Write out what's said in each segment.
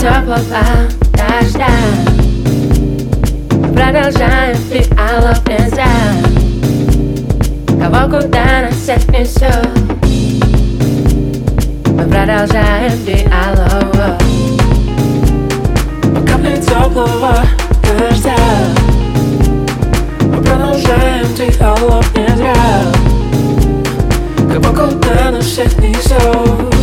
теплого дождя. Продолжаем диалог не зря. Кого куда нас всех несет. Мы продолжаем диалог. Капли теплого дождя. Мы продолжаем диалог не зря. Кого куда нас всех несет.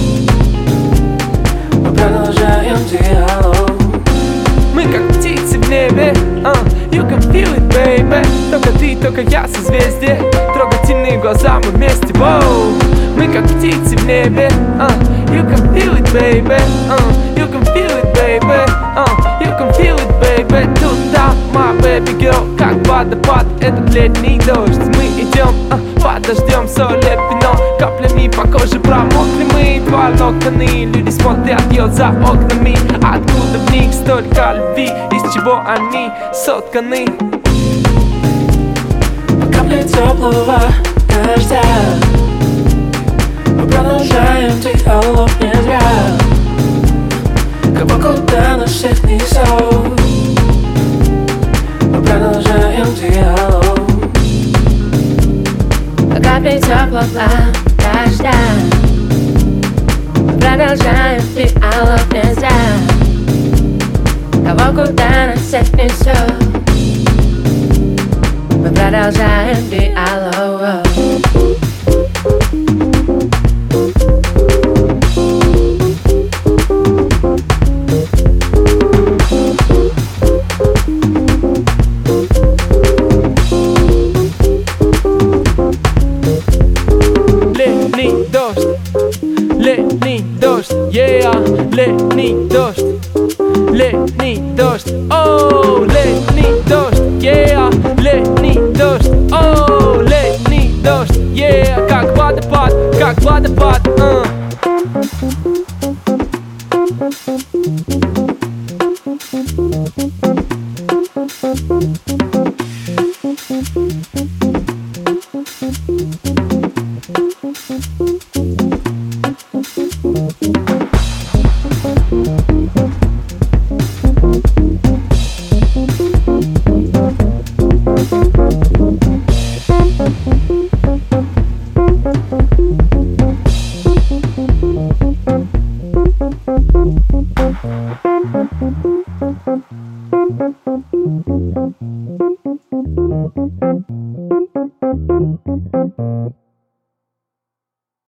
Мы продолжаем диалог. Мы как птицы в небе, you can feel it, baby. Только ты, только я, созвездие. Трогательные глаза, мы вместе, воу. Мы как птицы в небе, you can feel it, baby. You can feel it, baby. You can feel it, baby. Туда, my baby girl, как водопад, этот летний дождь. Мы идем, подождем, соль и вино. Каплями по коже промокли мы. Два локоны, люди смотрят ее за окнами. Откуда в них столько любви, из чего они сотканы? Капли теплого дождя. Мы продолжаем диалог не зря. Кого куда нас всех несет. Мы продолжаем диалог. Капли теплого дождя. Продолжаем диалог не зря. Кого куда нас всех несет. Мы продолжаем диалог. Летний дождь, летний дождь, yeah. Летний дождь, летний дождь, о, летний дождь, yeah. Летний дождь, о, летний дождь, yeah. Как водопад, как водопад,